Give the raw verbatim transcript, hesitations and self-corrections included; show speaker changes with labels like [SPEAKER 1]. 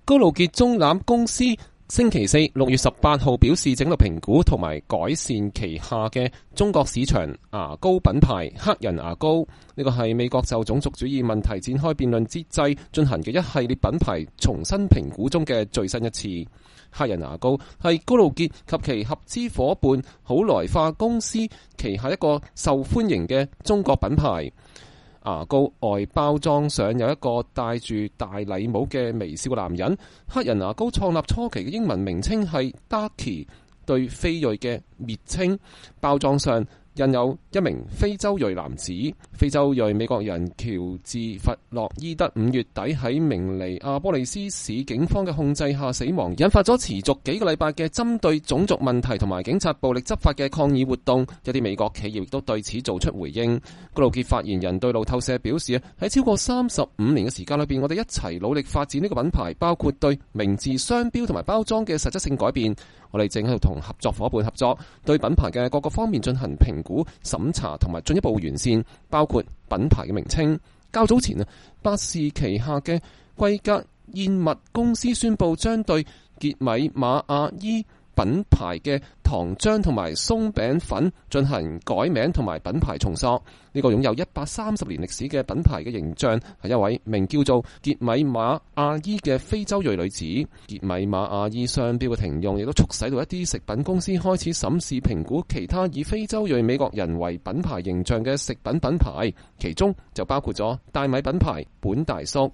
[SPEAKER 1] 高露潔棕欖公司星期四六月十八號表示，整個評估同埋改善旗下嘅中國市場牙膏品牌黑人牙膏。呢個係美國就種族主義問題展開辯論之際進行嘅一系列品牌重新評估中嘅最新一次。黑人牙膏係高露潔及其合資夥伴好萊塢公司旗下一個受歡迎嘅中國品牌。牙膏外包裝上有一個戴住大禮帽嘅微笑男人。黑人牙膏創立初期嘅英文名稱係 Darky， 對非裔嘅蔑稱。包裝上印有一名非洲裔男子。非洲裔美國人喬治弗洛伊德五月底喺明尼阿波利斯市警方嘅控制下死亡，引發咗持續幾個禮拜嘅針對種族問題同埋警察暴力執法嘅抗議活動。一啲美國企業亦都對此做出回應。高露潔發言人對路透社表示，喺超過三十五年嘅時間裏邊，我哋一齊努力發展呢個品牌，包括對名字、商標同埋包裝嘅實質性改變。我哋正喺度同合作夥伴合作，對品牌嘅各個方面進行評估、審查同埋進一步完善，包括品牌嘅名稱。較早前啊，百事旗下嘅貴格燕麥公司宣布將對傑米馬亞伊品牌嘅糖漿同埋鬆餅粉進行改名同埋品牌重塑。呢、這個擁有一百三十年歷史嘅品牌嘅形象係一位名叫做傑米馬亞伊嘅非洲裔女子。傑米馬亞伊商標嘅停用亦都促使到一啲食品公司開始審視評估其他以非洲裔美國人為品牌形象嘅食品品牌，其中就包括咗大米品牌本大叔。